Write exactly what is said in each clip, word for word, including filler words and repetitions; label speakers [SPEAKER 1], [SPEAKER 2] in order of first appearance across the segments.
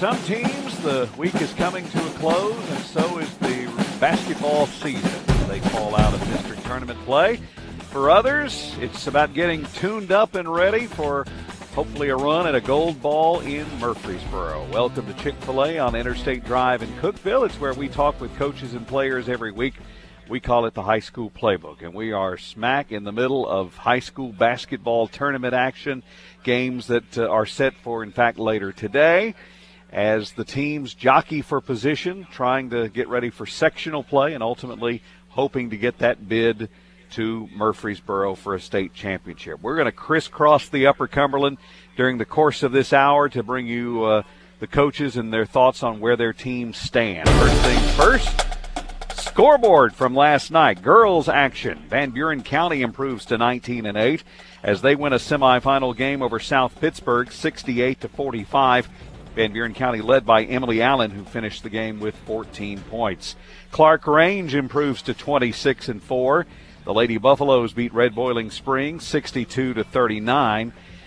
[SPEAKER 1] some teams, the week is coming to a close, and so is the basketball season. They fall out of district tournament play. For others, it's about getting tuned up and ready for hopefully a run at a gold ball in Murfreesboro. Welcome to Chick-fil-A on Interstate Drive in Cookeville. It's where we talk with coaches and players every week. We call it the High School Playbook, and we are smack in the middle of high school basketball tournament action, games that uh, are set for, in fact, later today, as the teams jockey for position, trying to get ready for sectional play and ultimately hoping to get that bid to Murfreesboro for a state championship. We're going to crisscross the Upper Cumberland during the course of this hour to bring you uh, the coaches and their thoughts on where their teams stand. First things first, scoreboard from last night. Girls action. Van Buren County improves to nineteen and eight as they win a semifinal game over South Pittsburgh, sixty-eight to forty-five. Van Buren County led by Emily Allen, who finished the game with fourteen points. Clark Range improves to twenty-six and four. The Lady Buffaloes beat Red Boiling Springs sixty-two to thirty-nine.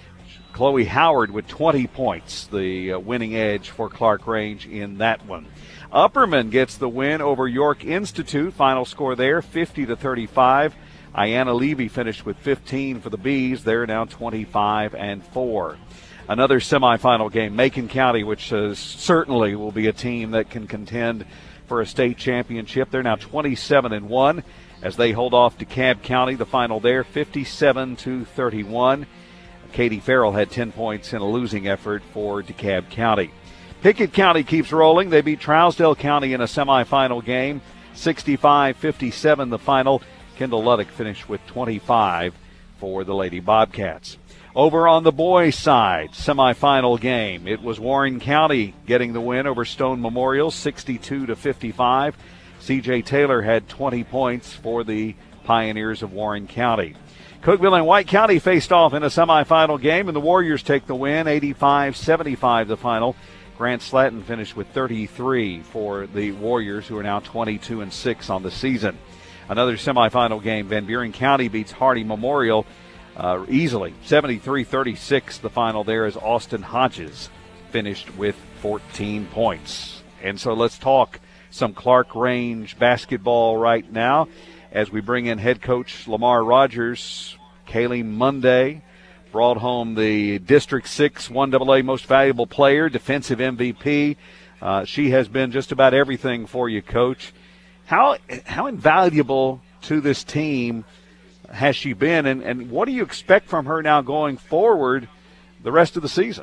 [SPEAKER 1] Chloe Howard with twenty points, the uh, winning edge for Clark Range in that one. Upperman gets the win over York Institute. Final score there, fifty to thirty-five. Ayanna Levy finished with fifteen for the Bees. They're now twenty-five and four. Another semifinal game, Macon County, which uh, certainly will be a team that can contend for a state championship. They're now twenty-seven and one as they hold off DeKalb County. The final there, fifty-seven to thirty-one. Katie Farrell had ten points in a losing effort for DeKalb County. Pickett County keeps rolling. They beat Trousdale County in a semifinal game, sixty-five fifty-seven the final. Kendall Luddick finished with twenty-five for the Lady Bobcats. Over on the boys' side, semifinal game. It was Warren County getting the win over Stone Memorial, sixty-two to fifty-five. C J Taylor had twenty points for the Pioneers of Warren County. Cookeville and White County faced off in a semifinal game, and the Warriors take the win, eighty-five seventy-five the final. Grant Slatton finished with thirty-three for the Warriors, who are now twenty-two and six on the season. Another semifinal game, Van Buren County beats Hardy Memorial uh, easily, seventy-three thirty-six the final there, as Austin Hodges finished with fourteen points. And so let's talk some Clark Range basketball right now as we bring in head coach Lamar Rogers. Kaylee Monday brought home the District six one double A Most Valuable Player, defensive M V P. Uh, she has been just about everything for you, Coach. How how invaluable to this team has she been, and, and what do you expect from her now going forward the rest of the season?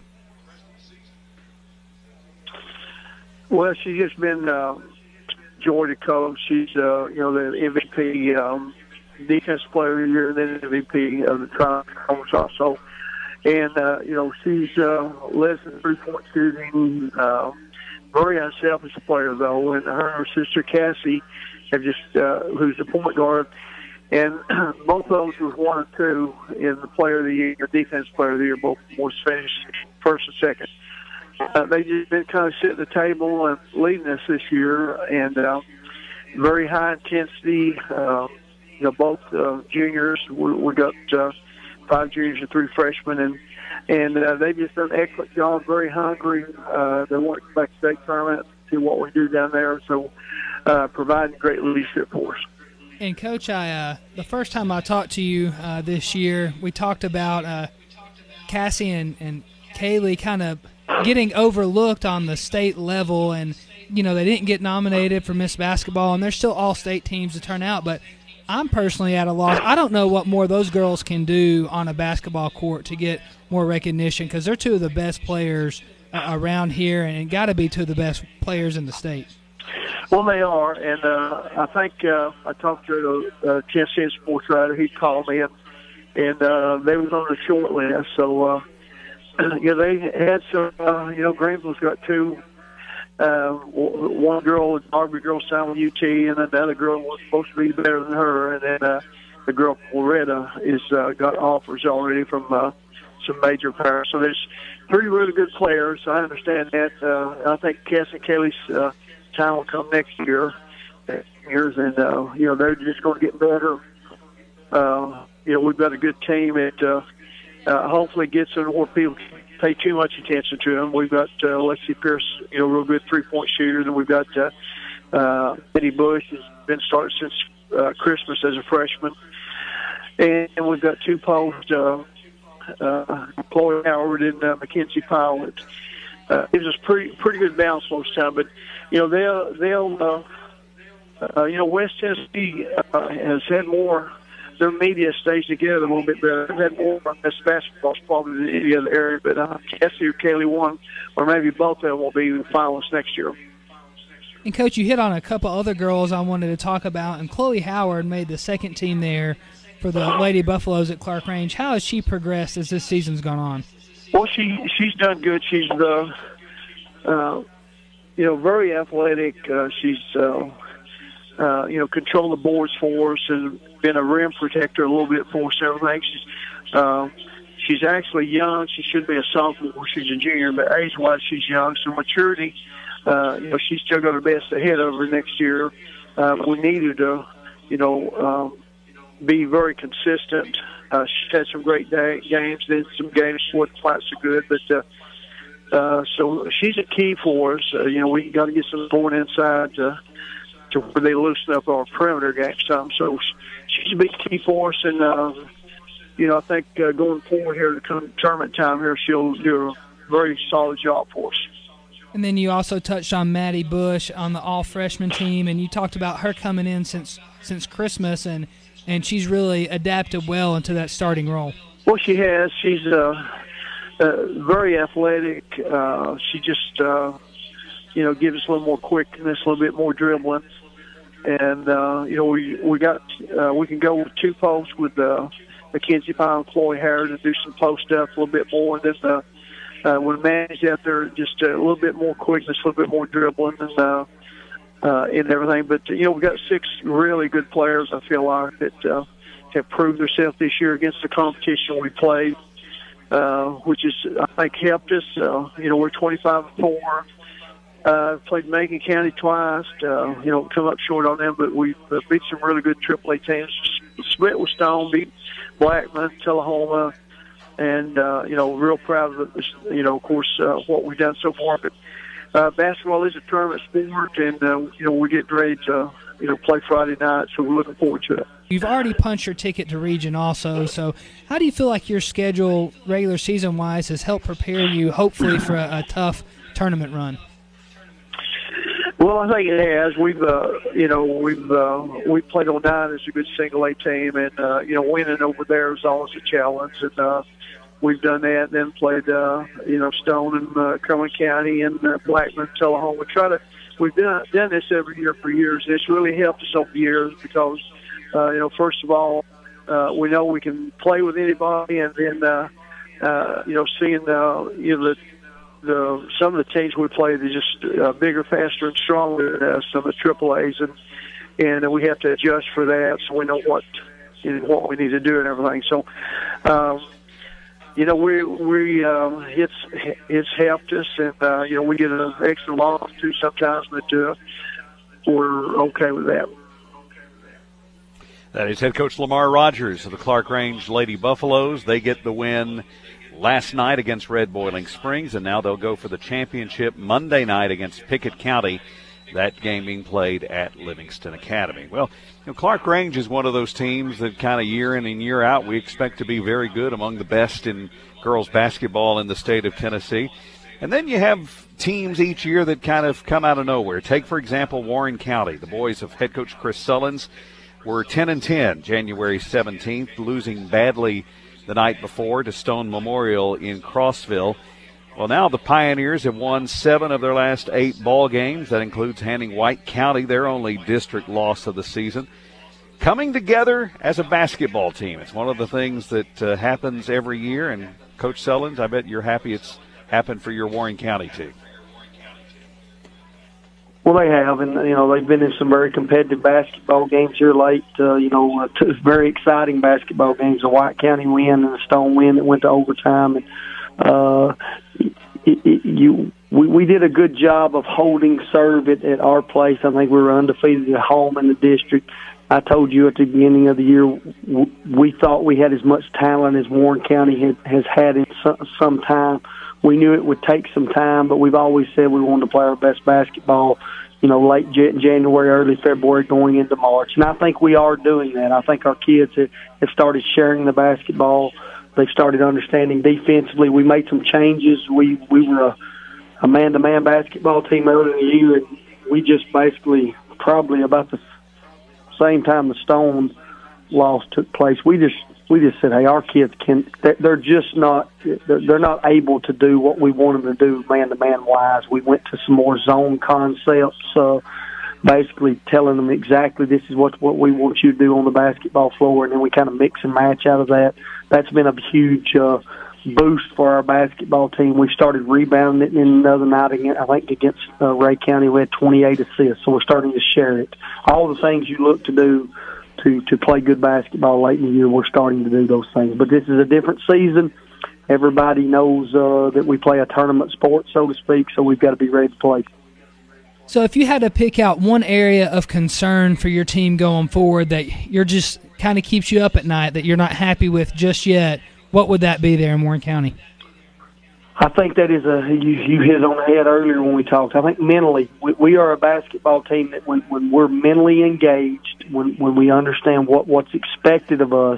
[SPEAKER 2] Well, she's just been uh, joy to coach. She's uh, you know the M V P. Um, Defense Player of the Year, and then M V P of the Tri-Conference also. And, uh, you know, she's uh, less than three-point shooting. Uh, very unselfish player, though. And her and her sister, Cassie, have just, uh, who's the point guard. And both of those was one and two in the Player of the Year, Defense Player of the Year. Both was finished first and second. Uh, they just been kind of sitting at the table and leading us this year. And uh, very high intensity. Uh, You know, both uh, juniors. We, we got uh, five juniors and three freshmen, and and uh, they've just done an excellent job. Very hungry. Uh, they want to back to state tournament, see what we do down there. So, uh, providing great leadership for us.
[SPEAKER 3] And Coach, I uh, the first time I talked to you uh, this year, we talked about uh, Cassie and, and Kaylee kind of getting overlooked on the state level, and you know they didn't get nominated for Miss Basketball, and they're still all state teams to turn out, but I'm personally at a loss. I don't know what more those girls can do on a basketball court to get more recognition, because they're two of the best players uh, around here, and got to be two of the best players in the state.
[SPEAKER 2] Well, they are, and uh, I think uh, I talked to a uh, Kansas City sports writer. He called me, and, and uh, they was on the short list. So, uh, you know, they had some, uh, you know, Greenville's got two. Uh, one girl, Darby girl, signed with U T, and then the other girl was supposed to be better than her. And then uh, the girl, Loretta, is uh, got offers already from uh, some major players. So there's three really good players. I understand that. Uh, I think Cass and Kaylee's uh, time will come next year. Years, and uh, you know they're just going to get better. Uh, you know we've got a good team. It uh, uh, hopefully gets to where people pay too much attention to them. We've got uh, Lexi Pierce, you know, real good three-point shooter. Then we've got uh, uh, Eddie Bush has been started since uh, Christmas as a freshman, and, and we've got two posts, uh, uh, Chloe Howard and uh, Mackenzie Pilot. Uh, it was pretty pretty good balance most time, but you know they'll they'll uh, uh, you know West Tennessee uh, has had more. Their media stays together a little bit better. They've had more on this basketball probably than any other area, but uh, Cassie or Kaylee one, or maybe both of them will be the finalists next year.
[SPEAKER 3] And Coach, you hit on a couple other girls I wanted to talk about, and Chloe Howard made the second team there for the Lady Buffaloes at Clark Range. How has she progressed as this season's gone on?
[SPEAKER 2] Well, she she's done good. She's the, uh, you know, very athletic. Uh, she's, uh, uh, you know, controlling the boards for us and been a rim protector a little bit for us. Everything. She's, uh, she's actually young. She should be a sophomore. She's a junior, but age-wise, she's young. So maturity, uh, you know, she's still got her best ahead of her next year. Uh, we needed to, you know, um, be very consistent. Uh, she's had some great day, games, then some games wasn't quite so good, but uh, uh, so she's a key for us. Uh, you know, we got to get some point inside to, to where they loosen up our perimeter game some. So she's a big key for us, and uh, you know, I think uh, going forward here to come tournament time here, she'll do a very solid job for us.
[SPEAKER 3] And then you also touched on Maddie Bush on the all-freshman team, and you talked about her coming in since since Christmas, and and she's really adapted well into that starting role.
[SPEAKER 2] Well, she has. She's uh, uh, very athletic. Uh, she just, uh, you know, gives us a little more quickness, a little bit more dribbling. And, uh, you know, we we got uh, we can go with two posts with uh, Mackenzie Pyle and Chloe Harris and do some post stuff a little bit more. And then uh, uh, when Maddie's out there, just a little bit more quickness, a little bit more dribbling, and uh, Uh, and everything, but you know we've got six really good players. I feel like that uh, have proved themselves this year against the competition we played, uh, which is I think helped us. Uh, you know we're twenty-five and four. Uh, played Macon County twice. Uh, you know come up short on them, but we uh, beat some really good triple A teams. Split with Stone, beat Blackman, Tullahoma, and uh, you know real proud of it. You know of course uh, what we've done so far, but. Uh, basketball is a tournament sport, and uh, you know we're getting ready to you know play Friday night, so we're looking forward to it.
[SPEAKER 3] You've already punched your ticket to region, also. So, how do you feel like your schedule, regular season wise, has helped prepare you, hopefully, for a, a tough tournament run?
[SPEAKER 2] Well, I think it has. We've uh, you know we've uh, we played on nine as a good single A team, and uh, you know winning over there is always a challenge, and. Uh, We've done that, then played, uh, you know, Stone and uh, Cumberland County and uh, Blackman, Tullahoma. We try to, we've done, done this every year for years. And it's really helped us over the years because, uh, you know, first of all, uh, we know we can play with anybody, and then, uh, uh, you know, seeing, uh, you know, the, the some of the teams we play, they're just uh, bigger, faster, and stronger than us, some of the triple A's, and and we have to adjust for that, so we know what you know, what we need to do and everything. So. Um, You know, we we um, it's it's helped us, and uh, you know we get an extra loss too sometimes, but uh, we're okay with that.
[SPEAKER 1] That is head coach Lamar Rogers of the Clark Range Lady Buffaloes. They get the win last night against Red Boiling Springs, and now they'll go for the championship Monday night against Pickett County. That game being played at Livingston Academy. Well, you know, Clark Range is one of those teams that kind of year in and year out we expect to be very good, among the best in girls basketball in the state of Tennessee. And then you have teams each year that kind of come out of nowhere. Take, for example, Warren County. The boys of head coach Chris Sullins were ten and ten January seventeenth, losing badly the night before to Stone Memorial in Crossville. Well, now the Pioneers have won seven of their last eight ball games. That includes handing White County their only district loss of the season. Coming together as a basketball team. It's one of the things that uh, happens every year. And, Coach Sullins, I bet you're happy it's happened for your Warren County team.
[SPEAKER 4] Well, they have, and, you know, they've been in some very competitive basketball games here late. Uh, you know, uh, two very exciting basketball games, a White County win and a Stone win that went to overtime. And, uh, it, it, you, we, we did a good job of holding serve at, at our place. I think we were undefeated at home in the district. I told you at the beginning of the year we thought we had as much talent as Warren County had, has had in some, some time. we knew it would take some time, but we've always said we wanted to play our best basketball, you know, late January, early February, going into March. And I think we are doing that. I think our kids have, have started sharing the basketball. They've started understanding defensively. We made some changes. We we were a, a man-to-man basketball team earlier in the year, and we just basically probably about the same time the Stone loss took place, we just we just said, hey, our kids can. They're just not. They're not able to do what we want them to do man-to-man wise. We went to some more zone concepts, uh, basically telling them exactly this is what what we want you to do on the basketball floor, and then we kind of mix and match out of that. That's been a huge uh, boost for our basketball team. We started rebounding it in the other night, again, I think against uh, Ray County. We had twenty-eight assists, so we're starting to share it. All the things you look to do to, to play good basketball late in the year, we're starting to do those things. But this is a different season. Everybody knows uh, that we play a tournament sport, so to speak, so we've got to be ready to play.
[SPEAKER 3] So if you had to pick out one area of concern for your team going forward that you're just kind of keeps you up at night, that you're not happy with just yet, what would that be there in Warren County?
[SPEAKER 4] I think that is a you, you hit it on the head earlier when we talked. I think mentally, we, we are a basketball team that when, when we're mentally engaged, when when we understand what, what's expected of us,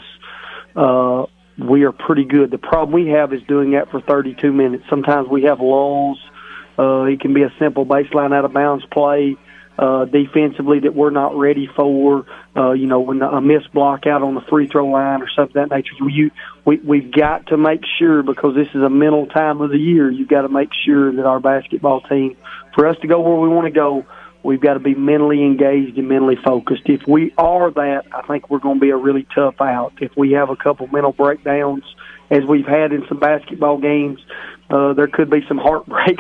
[SPEAKER 4] uh, we are pretty good. The problem we have is doing that for thirty-two minutes. Sometimes we have lulls. Uh, it can be a simple baseline out of bounds play uh, defensively that we're not ready for. Uh, you know, when a missed block out on the free throw line or something of that nature. You, we, we've got to make sure, because this is a mental time of the year, you've got to make sure that our basketball team, for us to go where we want to go, we've got to be mentally engaged and mentally focused. If we are that, I think we're going to be a really tough out. If we have a couple mental breakdowns, as we've had in some basketball games, uh, there could be some heartbreak.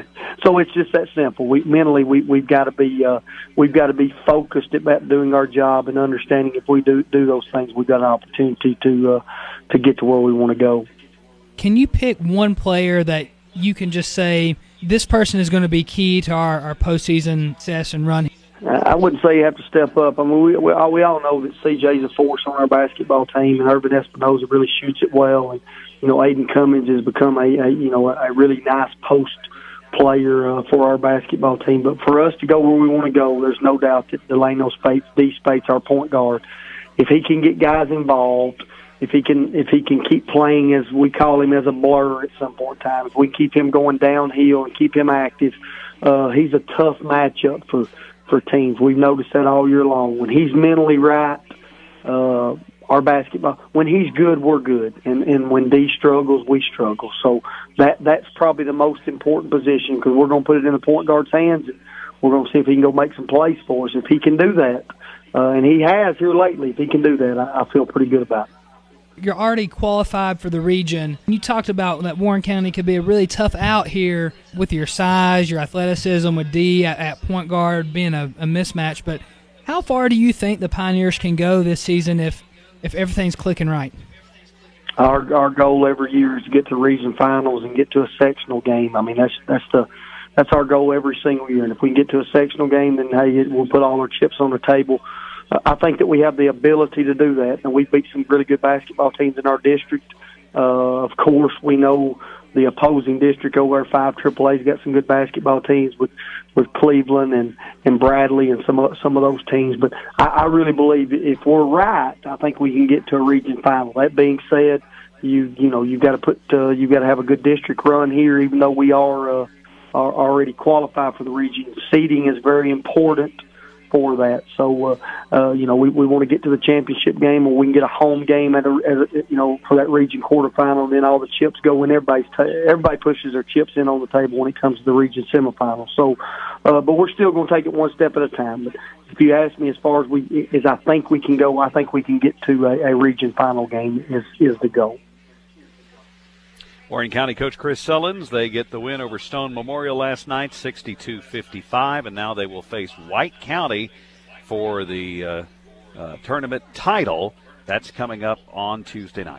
[SPEAKER 4] So it's just that simple. We mentally we we've got to be uh, we've got to be focused about doing our job and understanding if we do do those things, we've got an opportunity to uh, to get to where we want to go.
[SPEAKER 3] Can you pick one player that you can just say this person is going to be key to our, our postseason success and run?
[SPEAKER 4] I wouldn't say you have to step up. I mean, we we all, we all know that C J's a force on our basketball team, and Urban Espinoza really shoots it well. And you know, Aiden Cummings has become a, a you know a really nice post player uh, for our basketball team. But for us to go where we want to go, there's no doubt that Delano Spates, D. Spates, our point guard, if he can get guys involved, if he can if he can keep playing, as we call him, as a blur at some point in time, if we keep him going downhill and keep him active, uh, he's a tough matchup for. for teams. We've noticed that all year long. When he's mentally right, uh, our basketball, when he's good, we're good. And, and when D struggles, we struggle. So that that's probably the most important position, because we're going to put it in the point guard's hands, and we're going to see if he can go make some plays for us. If he can do that, uh, and he has here lately, if he can do that, I, I feel pretty good about it.
[SPEAKER 3] You're already qualified for the region. You talked about that Warren County could be a really tough out here with your size, your athleticism, with D at, at point guard being a, a mismatch. But how far do you think the Pioneers can go this season if, if everything's clicking right?
[SPEAKER 4] Our our goal every year is to get to region finals and get to a sectional game. I mean, that's that's the that's our goal every single year. And if we can get to a sectional game, then hey, we'll put all our chips on the table. I think that we have the ability to do that, and we beat some really good basketball teams in our district. Uh, of course, we know the opposing district over there, five triple A's, got some good basketball teams with, with Cleveland and, and Bradley and some of, some of those teams. But I, I really believe if we're right, I think we can get to a region final. That being said, you you know you've got to put uh, you've got to have a good district run here, even though we are, uh, are already qualified for the region. Seeding is very important for that. So, uh, uh, you know, we, we want to get to the championship game, or we can get a home game at a, at a you know, for that region quarterfinal, and then all the chips go in. Everybody's ta- everybody pushes their chips in on the table when it comes to the region semifinal. So, uh, but we're still going to take it one step at a time. But if you ask me, as far as we, as I think we can go, I think we can get to a, a region final game is is the goal.
[SPEAKER 1] Warren County coach Chris Sullins, they get the win over Stone Memorial last night, sixty-two fifty-five, and now they will face White County for the uh, uh, tournament title. That's coming up on Tuesday night.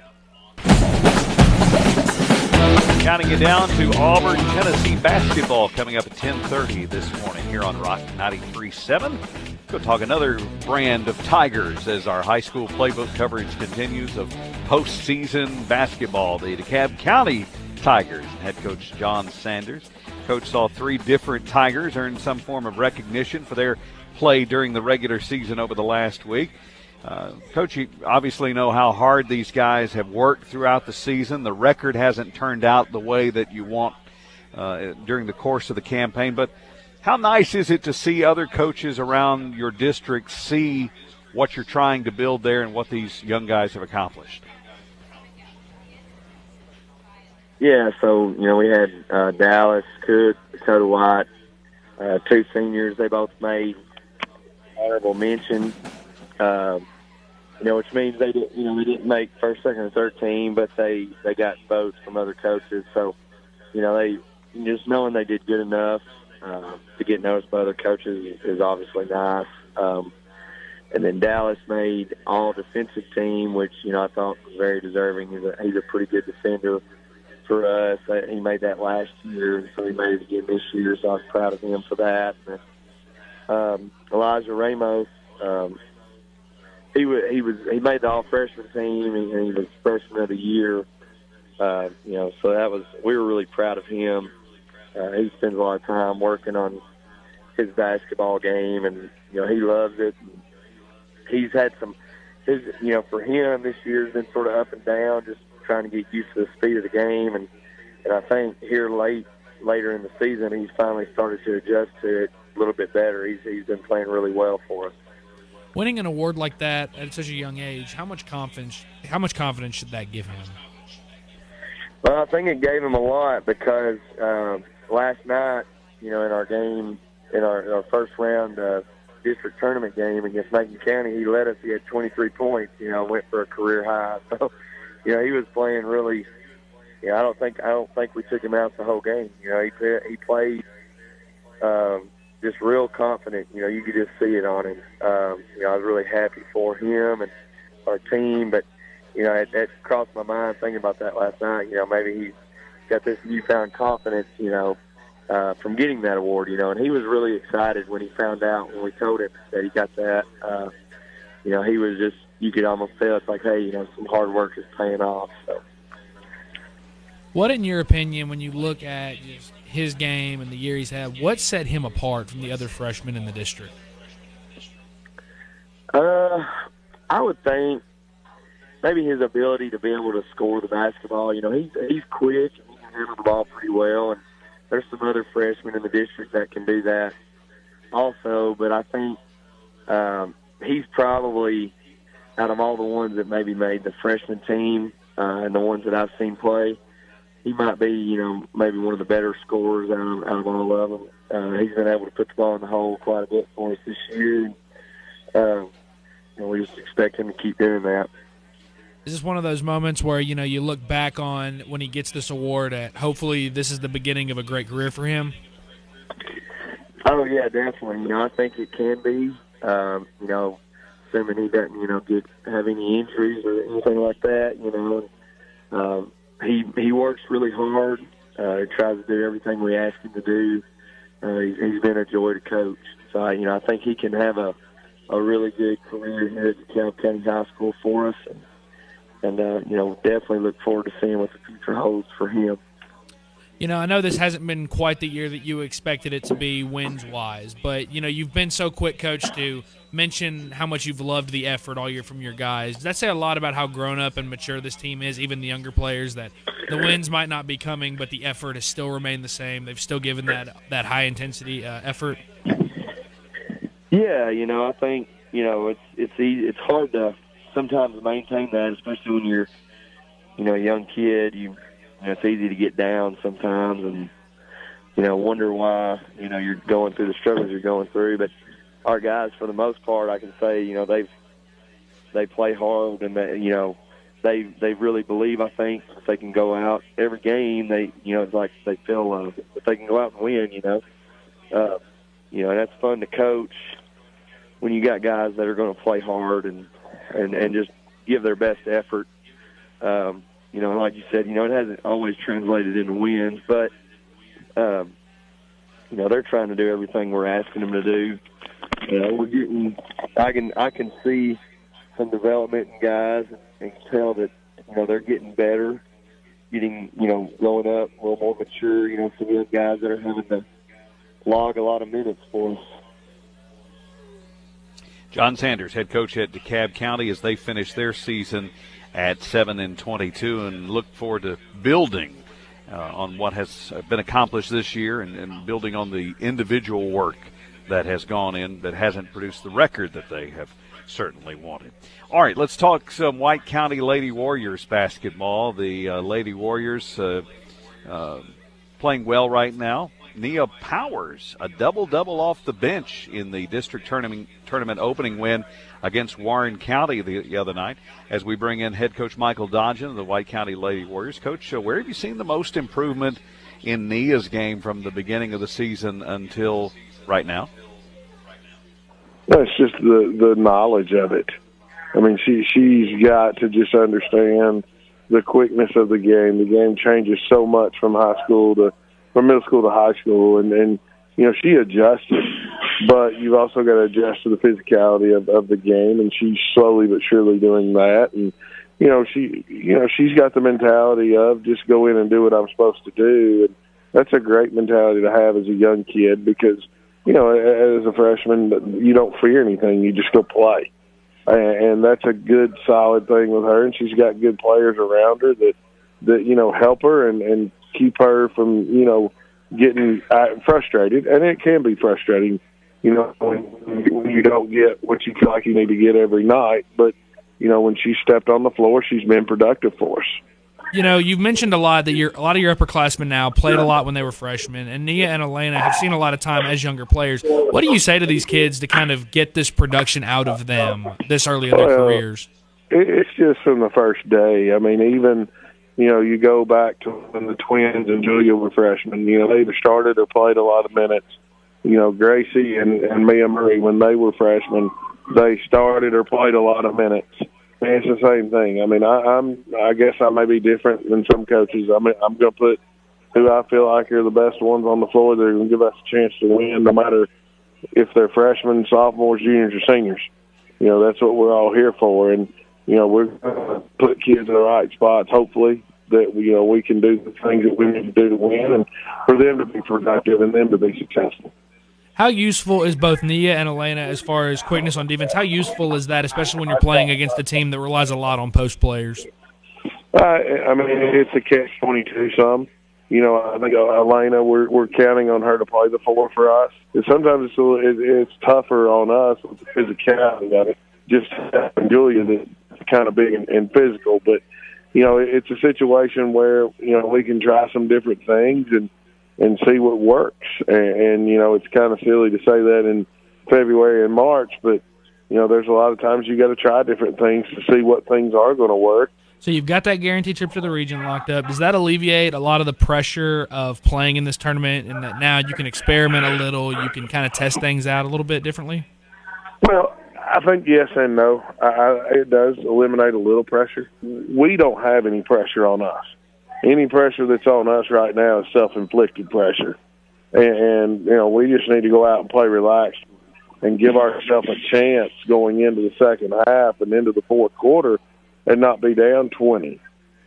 [SPEAKER 1] Counting it down to Auburn, Tennessee basketball coming up at ten thirty this morning here on Rock ninety-three point seven. Go talk another brand of Tigers as our high school playbook coverage continues of postseason basketball. The DeKalb County Tigers. Head coach John Sanders. Coach saw three different Tigers earn some form of recognition for their play during the regular season over the last week. Uh, Coach, you obviously know how hard these guys have worked throughout the season. The record hasn't turned out the way that you want uh, during the course of the campaign, but how nice is it to see other coaches around your district see what you're trying to build there and what these young guys have accomplished?
[SPEAKER 5] Yeah, so, you know, we had uh, Dallas, Cook, Dakota White, uh, two seniors. They both made honorable mention, uh, you know, which means they did, you know, they didn't make first, second, or third team, but they, they got votes from other coaches. So, you know, they just knowing they did good enough uh, to get noticed by other coaches is obviously nice. Um, and then Dallas made all defensive team, which, you know, I thought was very deserving. He's a, he's a pretty good defender for us. He made that last year, so he made it again this year, so I was proud of him for that. And, um, Elijah Ramos, um, he was he was he made the all freshman team, and he was freshman of the year. Uh, you know, so that was we were really proud of him. Uh, he spends a lot of time working on his basketball game, and you know he loves it. And he's had some, his you know for him this year's been sort of up and down, just trying to get used to the speed of the game, and and I think here late later in the season he's finally started to adjust to it a little bit better. He's he's been playing really well for us.
[SPEAKER 6] Winning an award like that at such a young age, how much confidence how much confidence should that give him?
[SPEAKER 5] Well, I think it gave him a lot because um, last night, you know, in our game, in our, in our first round uh, district tournament game against Macon County, he led us. He had twenty-three points. You know, went for a career high. So, you know, he was playing really. You know, I don't think I don't think we took him out the whole game. You know, he he played um, just real confident. You know, you could just see it on him. Um, you know, I was really happy for him and our team, but you know, it, it crossed my mind thinking about that last night. You know, maybe he's got this newfound confidence. You know, uh, from getting that award. You know, and he was really excited when he found out when we told him that he got that. Uh, you know, he was just. You could almost tell it's like, hey, you know, some hard work is paying off. So,
[SPEAKER 6] what, in your opinion, when you look at just his game and the year he's had, what set him apart from the other freshmen in the district?
[SPEAKER 5] Uh, I would think maybe his ability to be able to score the basketball. You know, he's he's quick and he can handle the ball pretty well, and there's some other freshmen in the district that can do that also. But I think um, he's probably, out of all the ones that maybe made the freshman team uh, and the ones that I've seen play, he might be, you know, maybe one of the better scorers out of, out of all of them. Uh, he's been able to put the ball in the hole quite a bit for us this year. Uh, and we just expect him to keep doing that.
[SPEAKER 6] Is this one of those moments where, you know, you look back on when he gets this award at hopefully this is the beginning of a great career for him?
[SPEAKER 5] Oh, yeah, definitely. You know, I think it can be. Um, you know, assuming he doesn't, you know, get have any injuries or anything like that, you know. Um, he he works really hard. Uh, he tries to do everything we ask him to do. Uh, he's, he's been a joy to coach. So, you know, I think he can have a, a really good career here at DeKalb County High School for us. And, and uh, you know, definitely look forward to seeing what the future holds for him.
[SPEAKER 6] You know, I know this hasn't been quite the year that you expected it to be wins-wise, but, you know, you've been so quick, Coach, to mention how much you've loved the effort all year from your guys. Does that say a lot about how grown-up and mature this team is, even the younger players, that the wins might not be coming, but the effort has still remained the same? They've still given that, that high-intensity uh, effort?
[SPEAKER 5] Yeah, you know, I think, you know, it's it's easy, it's hard to sometimes maintain that, especially when you're, you know, a young kid. You You know, it's easy to get down sometimes and, you know, wonder why, you know, you're going through the struggles you're going through. But our guys, for the most part, I can say, you know, they've they play hard and, they, you know, they they really believe, I think, if they can go out every game, they, you know, it's like they feel uh, if they can go out and win, you know. Uh, you know, and that's fun to coach when you got guys that are going to play hard and, and, and just give their best effort. Um You know, like you said, you know, it hasn't always translated into wins, but, um, you know, they're trying to do everything we're asking them to do. You know, we're getting, I can, I can see some development in guys and can tell that, you know, they're getting better, getting, you know, growing up, a little more mature, you know, some young guys that are having to log a lot of minutes for us.
[SPEAKER 1] John Sanders, head coach at DeKalb County, as they finish their season at seven and twenty-two, and look forward to building uh, on what has been accomplished this year and, and building on the individual work that has gone in that hasn't produced the record that they have certainly wanted. All right, let's talk some White County Lady Warriors basketball. The uh, Lady Warriors uh, uh, playing well right now. Nia Powers, a double-double off the bench in the district tournament tournament opening win against Warren County the, the other night. As we bring in head coach Michael Dodgen of the White County Lady Warriors. Coach, uh, where have you seen the most improvement in Nia's game from the beginning of the season until right now?
[SPEAKER 7] It's just the, the knowledge of it. I mean, she, she's got to just understand the quickness of the game. The game changes so much from high school to from middle school to high school, and, and you know, she adjusted, but you've also got to adjust to the physicality of, of the game, and she's slowly but surely doing that. And, you know, she, you know, she's got the mentality of just go in and do what I'm supposed to do, and that's a great mentality to have as a young kid because, you know, as a freshman, you don't fear anything. You just go play. And that's a good, solid thing with her, and she's got good players around her that, that you know, help her and, and keep her from, you know, getting frustrated. And it can be frustrating, you know, when, when you don't get what you feel like you need to get every night. But, you know, when she stepped on the floor, she's been productive for us.
[SPEAKER 6] You know, you've mentioned a lot that your a lot of your upperclassmen now played a lot when they were freshmen, and Nia and Elena have seen a lot of time as younger players. What do you say to these kids to kind of get this production out of them this early in their
[SPEAKER 7] well,
[SPEAKER 6] careers?
[SPEAKER 7] It's just from the first day. I mean, even, you know, you go back to when the twins and Julia were freshmen, you know, they either started or played a lot of minutes. You know, Gracie and, and Mia Murray, when they were freshmen, they started or played a lot of minutes. And it's the same thing. I mean, I, I'm, I guess I may be different than some coaches. I mean, I'm going to put who I feel like are the best ones on the floor. They're going to give us a chance to win, no matter if they're freshmen, sophomores, juniors, or seniors. You know, that's what we're all here for. And, you know, we're going to put kids in the right spots, hopefully, that, you know, we can do the things that we need to do to win and for them to be productive and them to be successful.
[SPEAKER 6] How useful is both Nia and Elena as far as quickness on defense? How useful is that, especially when you're playing against a team that relies a lot on post players?
[SPEAKER 7] Uh, I mean, it's a catch twenty-two some. You know, I think Elena, we're we're counting on her to play the four for us. And sometimes it's a little, it, it's tougher on us with the physicality of it. Just having Julia that's kind of big and, and physical, but you know, it's a situation where you know we can try some different things and. and see what works. And, and, you know, it's kind of silly to say that in February and March, but, you know, there's a lot of times you got to try different things to see what things are going to work.
[SPEAKER 6] So you've got that guaranteed trip to the region locked up. Does that alleviate a lot of the pressure of playing in this tournament and that now you can experiment a little, you can kind of test things out a little bit differently?
[SPEAKER 7] Well, I think yes and no. I, I, it does eliminate a little pressure. We don't have any pressure on us. Any pressure that's on us right now is self-inflicted pressure. And, and, you know, we just need to go out and play relaxed and give ourselves a chance going into the second half and into the fourth quarter and not be down twenty.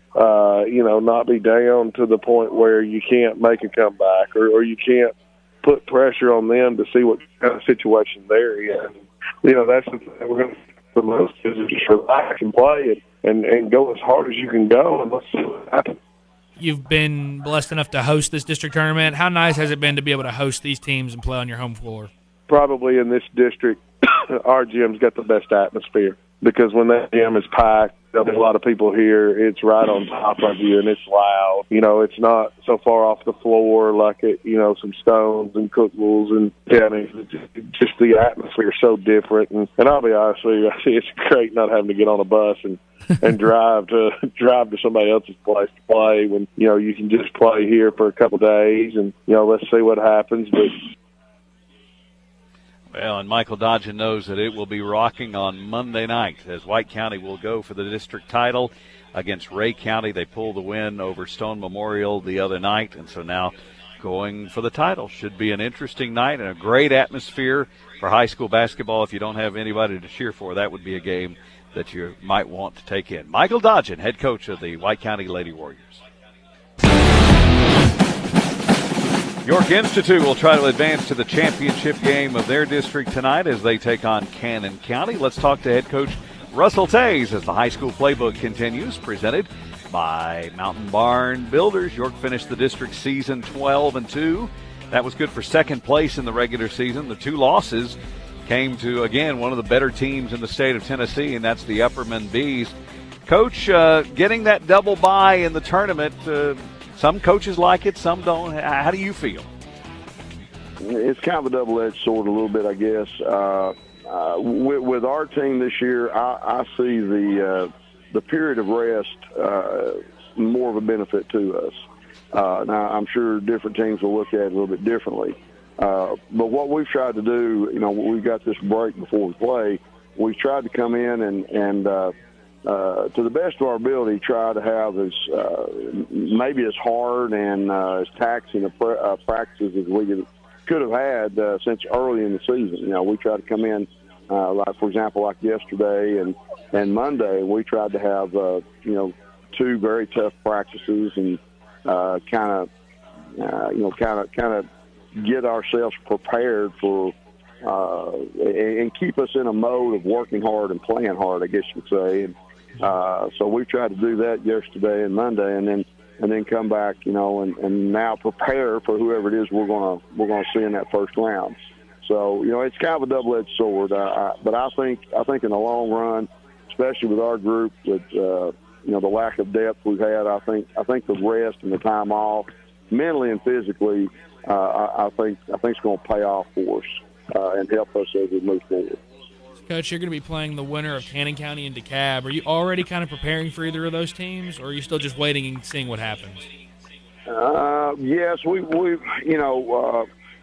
[SPEAKER 7] Uh, you know, not be down to the point where you can't make a comeback or, or you can't put pressure on them to see what kind of situation they're in. You know, that's the thing we're going to do for most kids is just relax and play and, and, and go as hard as you can go and let's see what happens.
[SPEAKER 6] You've been blessed enough to host this district tournament. How nice has it been to be able to host these teams and play on your home floor?
[SPEAKER 7] Probably in this district, our gym's got the best atmosphere because when that gym is packed, there's a lot of people here. It's right on top of you, and it's loud. You know, it's not so far off the floor like it, you know, some stones and Cookvilles and counties. Just the atmosphere is so different. And, and I'll be honest with you, I see it's great not having to get on a bus and and drive to drive to somebody else's place to play when, you know, you can just play here for a couple of days and, you know, let's see what happens. But
[SPEAKER 1] Well, and Michael Dodgen knows that it will be rocking on Monday night as White County will go for the district title against Ray County. They pulled the win over Stone Memorial the other night, and so now going for the title. Should be an interesting night and a great atmosphere for high school basketball. If you don't have anybody to cheer for, that would be a game that you might want to take in. Michael Dodgen, head coach of the White County Lady Warriors. York Institute will try to advance to the championship game of their district tonight as they take on Cannon County. Let's talk to head coach Russell Tays as the high school playbook continues, presented by Mountain Barn Builders. York finished the district season twelve and two. That was good for second place in the regular season. The two losses came to, again, one of the better teams in the state of Tennessee, and that's the Upperman Bees. Coach, uh, getting that double bye in the tournament, uh, some coaches like it, some don't. How do you feel?
[SPEAKER 7] It's kind of a double-edged sword a little bit, I guess. Uh, uh, with, with our team this year, I, I see the uh, the period of rest uh, more of a benefit to us. Uh, now, I'm sure different teams will look at it a little bit differently. Uh, but what we've tried to do, you know, we've got this break before we play. We've tried to come in and, and uh, uh, to the best of our ability, try to have as uh, maybe as hard and uh, as taxing a pr- uh, practices as we could, could have had uh, since early in the season. You know, we tried to come in, uh, like for example, like yesterday and, and Monday, we tried to have, uh, you know, two very tough practices and uh, kind of, uh, you know, kind of, kind of get ourselves prepared for uh, and, and keep us in a mode of working hard and playing hard, I guess you could say. And uh, so we tried to do that yesterday and Monday, and then and then come back, you know, and, and now prepare for whoever it is we're gonna we're gonna see in that first round. So you know, it's kind of a double-edged sword. Uh, I, but I think I think in the long run, especially with our group, with uh, you know the lack of depth we've had, I think I think the rest and the time off, mentally and physically, uh, I, I think I think it's going to pay off for us uh, and help us as we move forward.
[SPEAKER 6] Coach, you're going to be playing the winner of Cannon County and DeKalb. Are you already kind of preparing for either of those teams, or are you still just waiting and seeing what happens?
[SPEAKER 7] Uh, yes, we we you know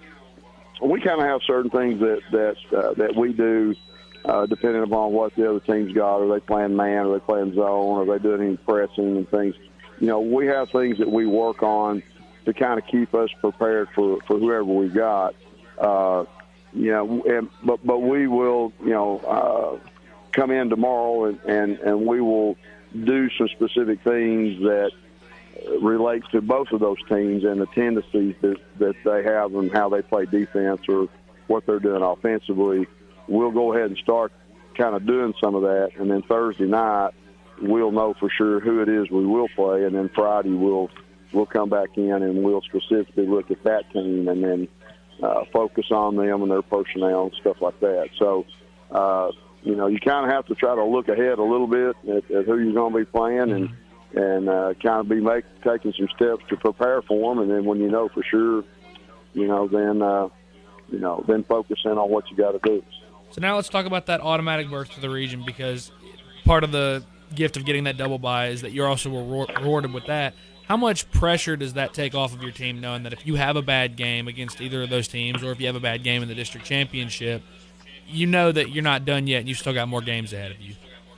[SPEAKER 7] uh, we kind of have certain things that that uh, that we do. Uh, depending upon what the other team's got, are they playing man, are they playing zone, are they doing any pressing and things. You know, we have things that we work on to kind of keep us prepared for, for whoever we got. Uh, you know, and, but but we will, you know, uh, come in tomorrow and, and, and we will do some specific things that relate to both of those teams and the tendencies that, that they have and how they play defense or what they're doing offensively. We'll go ahead and start kind of doing some of that, and then Thursday night we'll know for sure who it is we will play, and then Friday we'll we'll come back in and we'll specifically look at that team and then uh, focus on them and their personnel and stuff like that. So, uh, you know, you kind of have to try to look ahead a little bit at, at who you're going to be playing and and uh, kind of be make, taking some steps to prepare for them, and then when you know for sure, you know, then uh, you know, then focus in on what you got to do.
[SPEAKER 6] So now let's talk about that automatic berth to the region, because part of the gift of getting that double bye is that you're also rewarded with that. How much pressure does that take off of your team, knowing that if you have a bad game against either of those teams, or if you have a bad game in the district championship, you know that you're not done yet and you've still got more games ahead of you?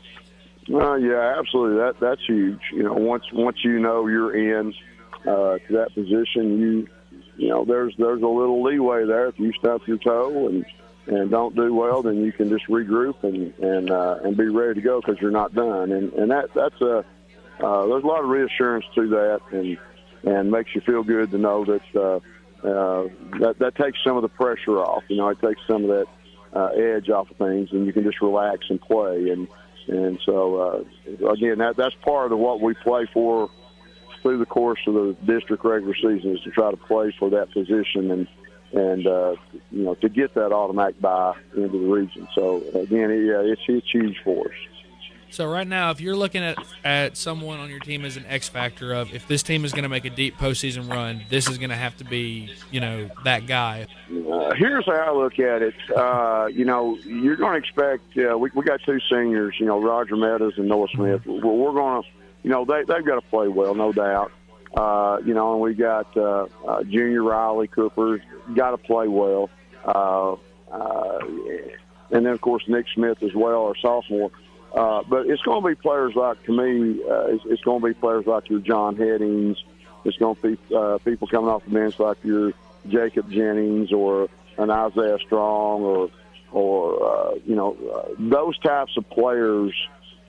[SPEAKER 7] Well, yeah, absolutely. That that's huge. You know, once once you know you're in uh, to that position, you you know there's there's a little leeway there. If you stub your toe and and don't do well, then you can just regroup and and uh, and be ready to go because you're not done. And and that that's a uh, there's a lot of reassurance to that, and and makes you feel good to know that uh, uh, that that takes some of the pressure off. You know, it takes some of that uh, edge off of things, and you can just relax and play. And and so uh, again, that that's part of what we play for through the course of the district regular season, is to try to play for that position and. and, uh, you know, to get that automatic bye into the region. So, again, yeah, it's, it's huge for us.
[SPEAKER 6] So right now, if you're looking at, at someone on your team as an X factor of, if this team is going to make a deep postseason run, this is going to have to be, you know, that guy.
[SPEAKER 7] Uh, here's how I look at it. Uh, you know, you're going to expect uh, – we, we got two seniors, you know, Roger Meadows and Noah Smith. We're, we're going to – you know, they, they've got to play well, no doubt. Uh, you know, and we got uh, uh, Junior Riley Cooper, got to play well. Uh, uh, and then, of course, Nick Smith as well, our sophomore. Uh, but it's going to be players like, to me, uh, it's, it's going to be players like your John Headings. It's going to be uh, people coming off the bench like your Jacob Jennings or an Isaiah Strong or, or uh, you know, uh, those types of players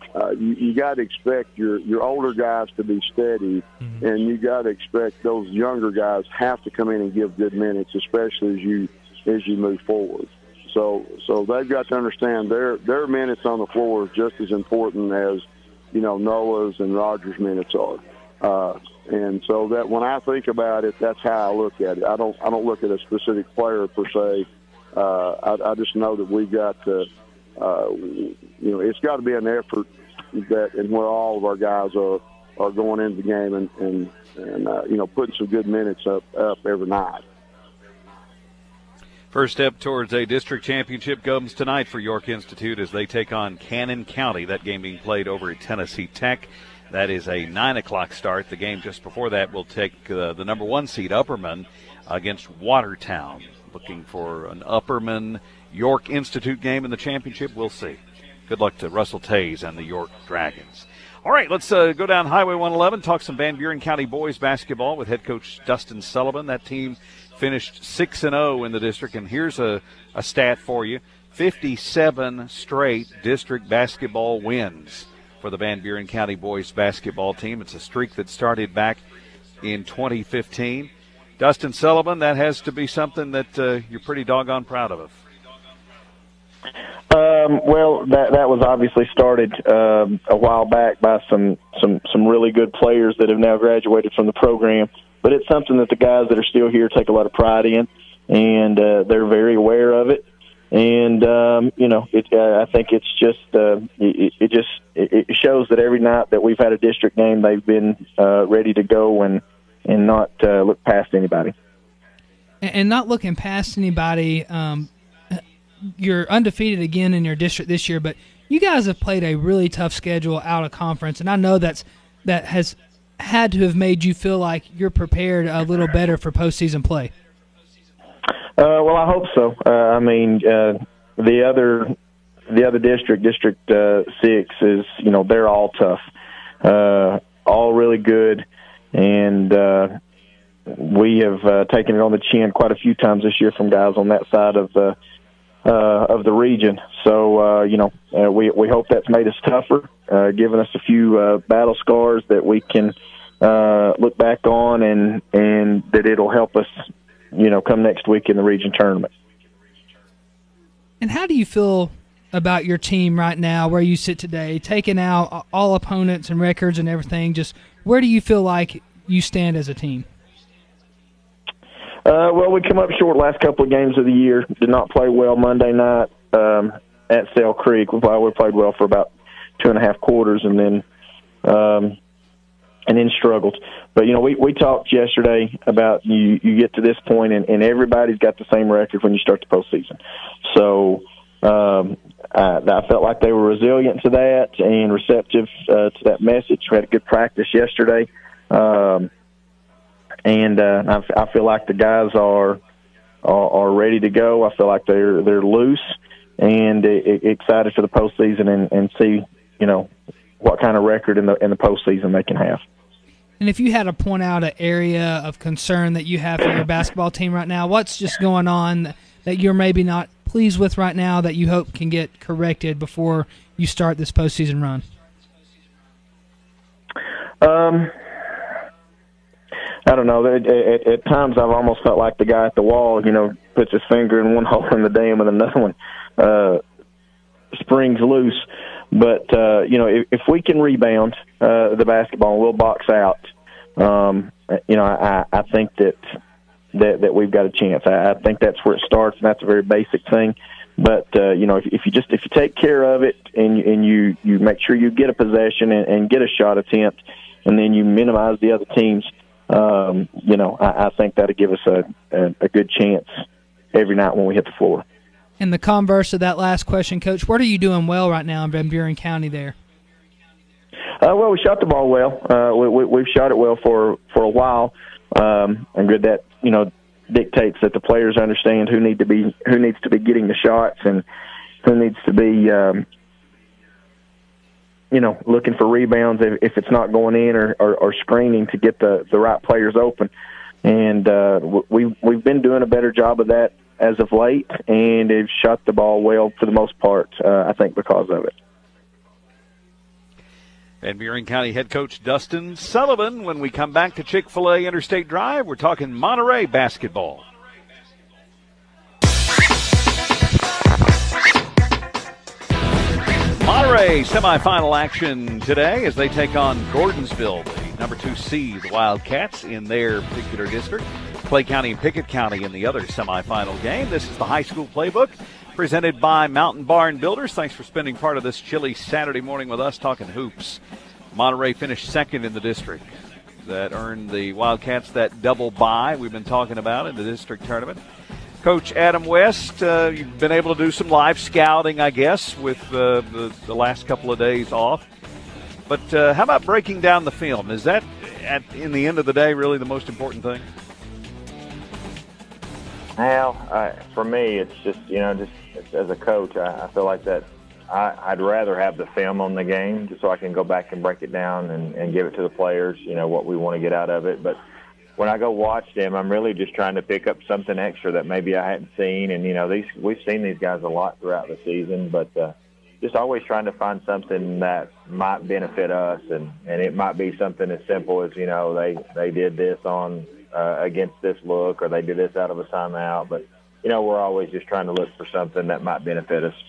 [SPEAKER 7] uh, you, you got to expect your your older guys to be steady, mm-hmm. and you got to expect those younger guys have to come in and give good minutes, especially as you as you move forward. So so they've got to understand their their minutes on the floor is just as important as, you know, Noah's and Roger's minutes are. Uh, and so that when I think about it, that's how I look at it. I don't I don't look at a specific player per se. Uh, I, I just know that we've got to, uh, you know, it's got to be an effort that, and where all of our guys are, are going into the game and, and, and uh, you know, putting some good minutes up, up every night.
[SPEAKER 1] First step towards a district championship comes tonight for York Institute as they take on Cannon County. That game being played over at Tennessee Tech. That is a nine o'clock start. The game just before that will take uh, the number one seed, Upperman, against Watertown. Looking for an Upperman York Institute game in the championship. We'll see. Good luck to Russell Tays and the York Dragons. All right, let's uh, go down Highway one eleven, talk some Van Buren County boys basketball with head coach Dustin Sullivan. That team finished six and oh in the district, and here's a, a stat for you. fifty-seven straight district basketball wins for the Van Buren County boys basketball team. It's a streak that started back in twenty fifteen. Dustin Sullivan, that has to be something that uh, you're pretty doggone proud of.
[SPEAKER 8] Um, well, that that was obviously started um, a while back by some, some, some really good players that have now graduated from the program. But it's something that the guys that are still here take a lot of pride in, and uh, they're very aware of it. And um, you know, it, uh, I think it's just uh, it, it just it shows that every night that we've had a district game, they've been uh, ready to go and and not uh, look past anybody.
[SPEAKER 3] And not looking past anybody. Um, you're undefeated again in your district this year, but you guys have played a really tough schedule out of conference, and I know that's that has had to have made you feel like you're prepared a little better for postseason play.
[SPEAKER 8] Uh, well, I hope so. Uh, I mean, uh, the other the other district, District uh, Six, is you know they're all tough, uh, all really good, and uh, we have uh, taken it on the chin quite a few times this year from guys on that side of the uh, of the region. So uh, you know, uh, we we hope that's made us tougher, uh, given us a few uh, battle scars that we can uh, look back on, and and that it'll help us, you know, come next week in the region tournament.
[SPEAKER 3] And how do you feel about your team right now, where you sit today, taking out all opponents and records and everything? Just where do you feel like you stand as a team?
[SPEAKER 8] Uh, well, we come up short last couple of games of the year. Did not play well Monday night um, at Sale Creek. We played well for about two and a half quarters, and then um, and then struggled. But, you know, we, we talked yesterday about you, you get to this point, and, and everybody's got the same record when you start the postseason. So um, I, I felt like they were resilient to that and receptive uh, to that message. We had a good practice yesterday. Um, and uh, I, I feel like the guys are, are are ready to go. I feel like they're they're loose and uh, excited for the postseason and, and see, you know, what kind of record in the in the postseason they can have.
[SPEAKER 3] And if you had to point out an area of concern that you have for your basketball team right now, what's just going on that you're maybe not pleased with right now that you hope can get corrected before you start this postseason run?
[SPEAKER 8] Um, I don't know. At, at, at times I've almost felt like the guy at the wall, you know, puts his finger in one hole in the dam and another one uh, springs loose. But, uh, you know, if, if we can rebound uh, the basketball and we'll box out, um, you know, I, I think that, that that we've got a chance. I, I think that's where it starts, and that's a very basic thing. But, uh, you know, if, if you just if you take care of it and, and you, you make sure you get a possession and, and get a shot attempt, and then you minimize the other teams, um, you know, I, I think that'll give us a, a, a good chance every night when we hit the floor.
[SPEAKER 3] And the converse of that last question, Coach, what are you doing well right now in Van Buren County there?
[SPEAKER 8] Uh, well, we shot the ball well. Uh, we, we, we've shot it well for, for a while, um, and good that, you know, dictates that the players understand who need to be who needs to be getting the shots and who needs to be, um, you know, looking for rebounds if, if it's not going in, or, or, or screening to get the, the right players open. And uh, we we've been doing a better job of that as of late, and they've shot the ball well for the most part, uh, I think, because of it.
[SPEAKER 1] And Buren County head coach Dustin Sullivan. When we come back to Chick-fil-A Interstate Drive, we're talking Monterey basketball. Monterey semifinal action today as they take on Gordonsville, the number two seed, the Wildcats, in their particular district. Clay County and Pickett County in the other semifinal game. This is the high school playbook presented by Mountain Barn Builders. Thanks for spending part of this chilly Saturday morning with us talking hoops. Monterey finished second in the district. That earned the Wildcats that double bye we've been talking about in the district tournament. Coach Adam West, uh, you've been able to do some live scouting, I guess, with uh, the, the last couple of days off. But uh, how about breaking down the film? Is that, at, in the end of the day, really the most important thing?
[SPEAKER 9] Well, uh, for me, it's just, you know, just as a coach, I, I feel like that I, I'd rather have the film on the game just so I can go back and break it down and, and give it to the players, you know, what we want to get out of it. But when I go watch them, I'm really just trying to pick up something extra that maybe I hadn't seen. And, you know, these we've seen these guys a lot throughout the season, but uh, just always trying to find something that might benefit us. And, and it might be something as simple as, you know, they, they did this on uh, against this look, or they did this out of a timeout. But, you know, we're always just trying to look for something that might benefit us.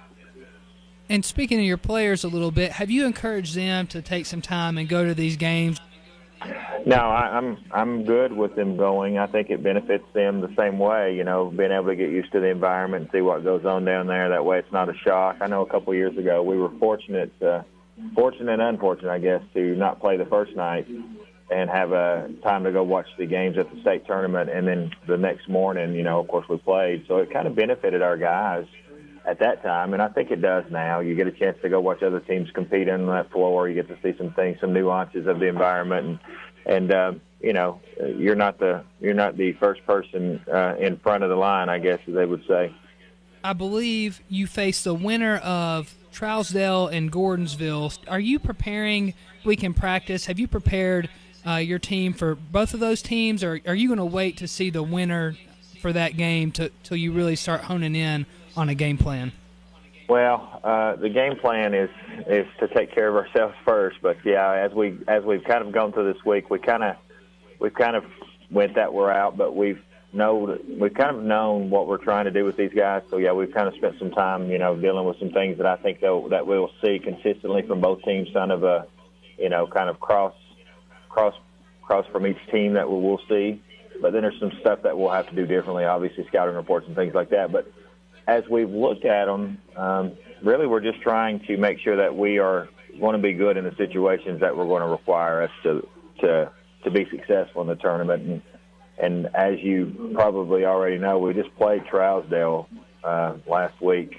[SPEAKER 3] And speaking of your players a little bit, have you encouraged them to take some time and go to these games?
[SPEAKER 9] No, I, I'm I'm good with them going. I think it benefits them the same way, you know, being able to get used to the environment and see what goes on down there. That way it's not a shock. I know a couple of years ago we were fortunate, uh, fortunate and unfortunate, I guess, to not play the first night and have a time to go watch the games at the state tournament. And then the next morning, you know, of course we played. So it kind of benefited our guys at that time, and I think it does now. You get a chance to go watch other teams compete on that floor. You get to see some things, some nuances of the environment, and and uh, you know, you're not the you're not the first person uh, in front of the line, I guess, as they would say.
[SPEAKER 3] I believe you face the winner of Trousdale and Gordonsville. Are you preparing week in practice? Have you prepared uh, your team for both of those teams, or are you going to wait to see the winner for that game to, till you really start honing in on a game plan?
[SPEAKER 9] Well, uh, the game plan is is to take care of ourselves first. But yeah, as we as we've kind of gone through this week, we kind of we've kind of went that route. But we've know we've kind of known what we're trying to do with these guys. So yeah, we've kind of spent some time, you know, dealing with some things that I think that that we'll see consistently from both teams. Kind of a, you know, kind of cross cross cross from each team that we will see. But then there's some stuff that we'll have to do differently. Obviously, scouting reports and things like that. But as we've looked at them, um, really we're just trying to make sure that we are going to be good in the situations that we're going to require us to to to be successful in the tournament. And, and as you probably already know, we just played Trousdale uh, last week.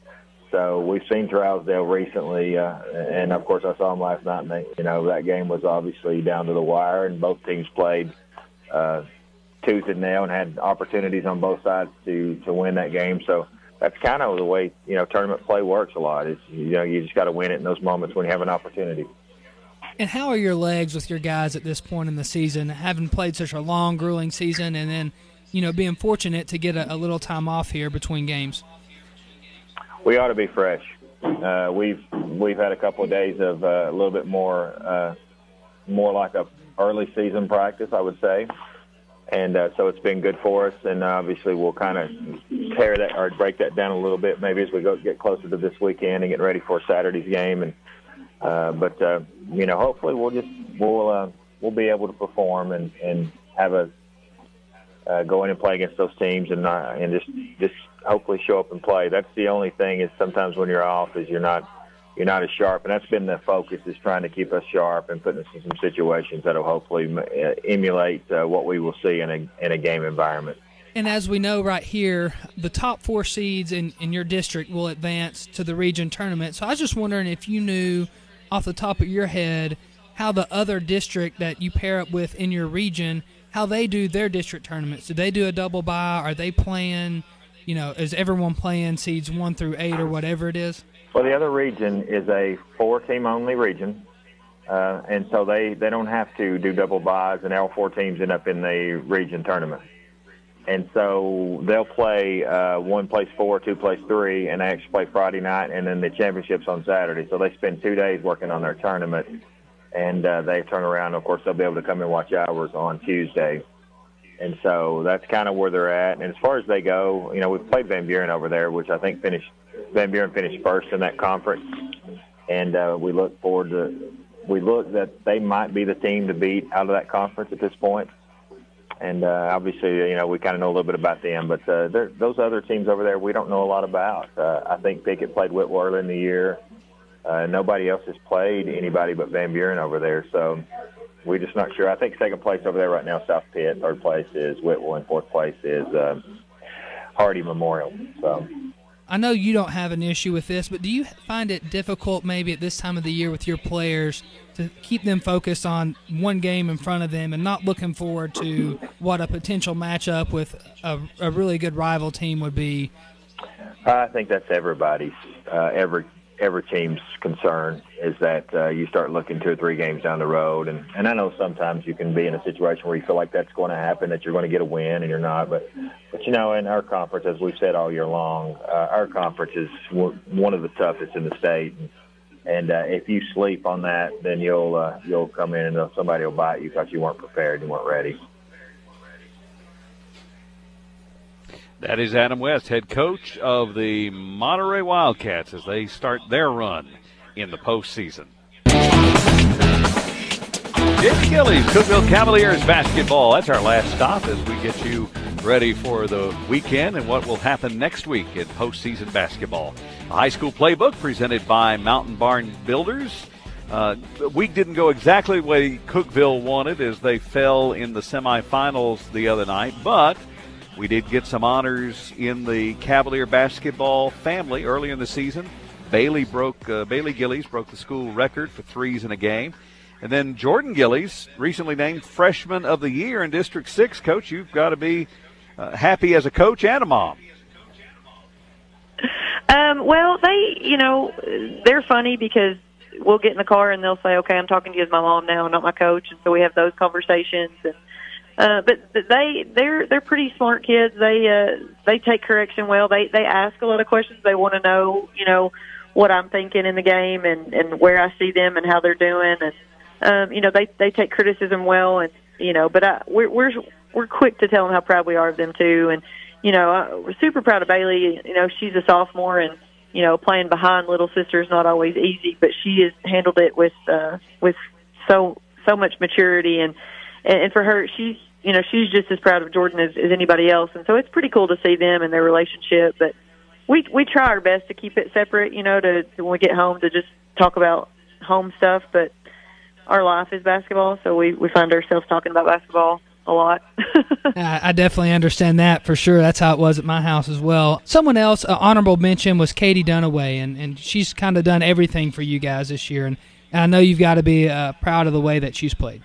[SPEAKER 9] So we've seen Trousdale recently, uh, and of course I saw them last night. And they, you know, that game was obviously down to the wire, and both teams played uh, tooth and nail and had opportunities on both sides to to win that game. So that's kind of the way, you know, tournament play works a lot. Is, you know, you just got to win it in those moments when you have an opportunity.
[SPEAKER 3] And how are your legs with your guys at this point in the season, having played such a long, grueling season, and then, you know, being fortunate to get a, a little time off here between games?
[SPEAKER 9] We ought to be fresh. Uh, we've we've had a couple of days of uh, a little bit more uh, more like a early season practice, I would say. And uh, so it's been good for us, and obviously we'll kind of tear that or break that down a little bit maybe as we go get closer to this weekend and get ready for Saturday's game. And uh, but uh, you know, hopefully we'll just we'll uh, we'll be able to perform and, and have a uh, go in and play against those teams and uh, and just just hopefully show up and play. That's the only thing is sometimes when you're off is you're not. You're not as sharp, and that's been the focus, is trying to keep us sharp and putting us in some situations that will hopefully uh, emulate uh, what we will see in a in a game environment.
[SPEAKER 3] And as we know right here, the top four seeds in, in your district will advance to the region tournament. So I was just wondering if you knew off the top of your head how the other district that you pair up with in your region, how they do their district tournaments. Do they do a double bye? Are they playing, you know, is everyone playing seeds one through eight or whatever it is?
[SPEAKER 9] Well, the other region is a four-team-only region, uh, and so they, they don't have to do double byes, and all four teams end up in the region tournament. And so they'll play, uh, one plays four, two plays three, and they actually play Friday night, and then the championship's on Saturday. So they spend two days working on their tournament, and uh, they turn around. Of course, they'll be able to come and watch ours on Tuesday. And so that's kind of where they're at. And as far as they go, you know, we've played Van Buren over there, which I think finished Van Buren finished first in that conference. And uh, we look forward to we look that they might be the team to beat out of that conference at this point. And uh, obviously, you know, we kind of know a little bit about them, but uh, those other teams over there we don't know a lot about. Uh, I think Pickett played Whitwell early in the year. Uh, nobody else has played anybody but Van Buren over there, so we're just not sure. I think second place over there right now is South Pitt. Third place is Whitwell, and fourth place is uh, Hardy Memorial. So.
[SPEAKER 3] I know you don't have an issue with this, but do you find it difficult maybe at this time of the year with your players to keep them focused on one game in front of them and not looking forward to what a potential matchup with a, a really good rival team would be?
[SPEAKER 9] I think that's everybody's, uh, every every team's concern is that uh, you start looking two or three games down the road. And, and I know sometimes you can be in a situation where you feel like that's going to happen, that you're going to get a win and you're not. But, but you know, in our conference, as we've said all year long, uh, our conference is one of the toughest in the state. And, and uh, if you sleep on that, then you'll uh, you'll come in and somebody will bite you because you weren't prepared, you weren't ready.
[SPEAKER 1] That is Adam West, head coach of the Monterey Wildcats as they start their run in the postseason. Jamie Gillies, Cookeville Cavaliers basketball. That's our last stop as we get you ready for the weekend and what will happen next week in postseason basketball. A high school playbook presented by Mountain Barn Builders. Uh, the week didn't go exactly the way Cookeville wanted as they fell in the semifinals the other night, but we did get some honors in the Cavalier basketball family early in the season. Bailey broke uh, Bailey Gillies broke the school record for threes in a game. And then Jordan Gillies, recently named Freshman of the Year in District six. Coach, you've got to be uh, happy as a coach and a mom.
[SPEAKER 10] Um, well, they, you know, they're funny because we'll get in the car and they'll say, okay, I'm talking to you as my mom now, not my coach. And so we have those conversations. And Uh, but, but they they're they're pretty smart kids. They uh, they take correction well. They they ask a lot of questions. They want to know, you know, what I'm thinking in the game and, and where I see them and how they're doing. And um, you know, they they take criticism well. And you know, but I, we're we're we're quick to tell them how proud we are of them too. And you know, I, we're super proud of Bailey. You know, she's a sophomore, and you know, playing behind little sister is not always easy, but she has handled it with uh, with so so much maturity. And and for her, she's, you know, she's just as proud of Jordan as, as anybody else. And so it's pretty cool to see them and their relationship. But we we try our best to keep it separate, you know, to, to when we get home to just talk about home stuff. But our life is basketball, so we, we find ourselves talking about basketball a lot.
[SPEAKER 3] I definitely understand that for sure. That's how it was at my house as well. Someone else, uh, honorable mention, was Katie Dunaway, and, and she's kind of done everything for you guys this year. And, and I know you've got to be uh, proud of the way that she's played.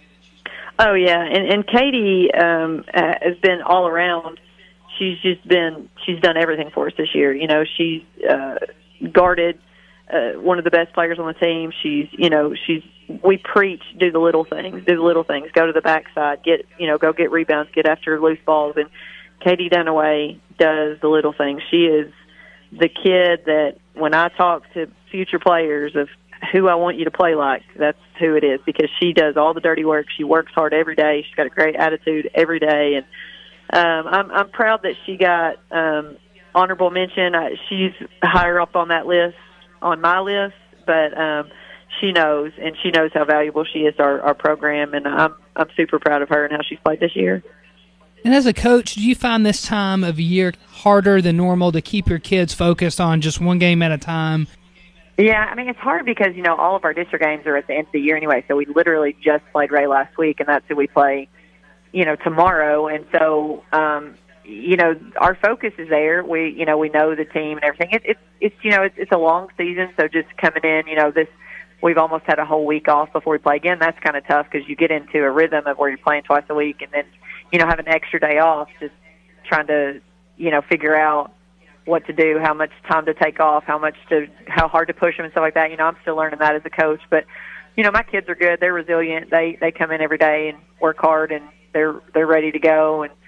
[SPEAKER 10] Oh, yeah, and, and Katie um, uh, has been all around. She's just been, she's done everything for us this year. You know, she's uh, guarded uh, one of the best players on the team. She's, you know, she's, we preach, do the little things, do the little things, go to the backside, get, you know, go get rebounds, get after loose balls. And Katie Dunaway does the little things. She is the kid that when I talk to future players of who I want you to play like, that's who it is, because she does all the dirty work. She works hard every day. She's got a great attitude every day. And um, I'm, I'm proud that she got um, honorable mention. I, she's higher up on that list, on my list, but um, she knows, and she knows how valuable she is to our, our program, and I'm, I'm super proud of her and how she's played this year.
[SPEAKER 3] And as a coach, do you find this time of year harder than normal to keep your kids focused on just one game at a time?
[SPEAKER 10] Yeah, I mean, it's hard because, you know, all of our district games are at the end of the year anyway, so we literally just played Ray last week, and that's who we play, you know, tomorrow. And so, um, you know, our focus is there. We, you know, we know the team and everything. It, it's, it's, you know, it's, it's a long season, so just coming in, you know, this, we've almost had a whole week off before we play again. That's kind of tough because you get into a rhythm of where you're playing twice a week and then, you know, have an extra day off, just trying to, you know, figure out what to do, how much time to take off, how much to, how hard to push them and stuff like that. You know, I'm still learning that as a coach, but you know, my kids are good. They're resilient. They, they come in every day and work hard, and they're, they're ready to go. And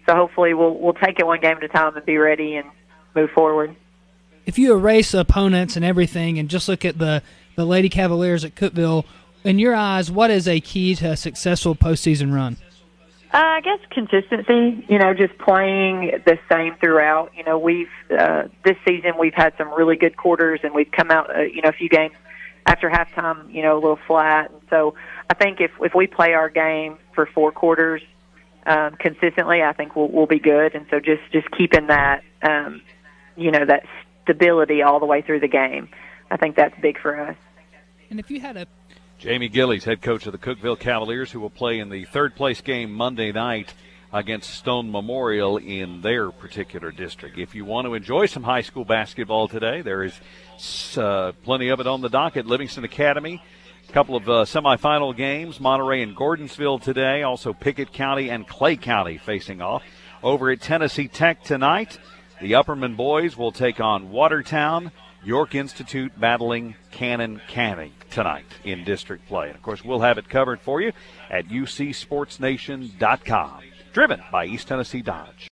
[SPEAKER 10] so hopefully we'll we'll take it one game at a time and be ready and move forward.
[SPEAKER 3] If you erase opponents and everything and just look at the, the Lady Cavaliers at Cookeville, in your eyes, what is a key to a successful postseason run?
[SPEAKER 10] Uh, I guess consistency, you know, just playing the same throughout. You know, we've, uh, this season we've had some really good quarters and we've come out, uh, you know, a few games after halftime, you know, a little flat. And so I think if, if we play our game for four quarters um, consistently, I think we'll, we'll be good. And so just, just keeping that, um, you know, that stability all the way through the game, I think that's big for us.
[SPEAKER 3] And if you had a
[SPEAKER 1] Jamie Gillies, head coach of the Cookeville Cavaliers, who will play in the third-place game Monday night against Stone Memorial in their particular district. If you want to enjoy some high school basketball today, there is uh, plenty of it on the docket. Livingston Academy, a couple of uh, semifinal games, Monterey and Gordonsville today, also Pickett County and Clay County facing off. Over at Tennessee Tech tonight, the Upperman boys will take on Watertown. York Institute battling Cannon County tonight in district play. And, of course, we'll have it covered for you at U C Sports Nation dot com. Driven by East Tennessee Dodge.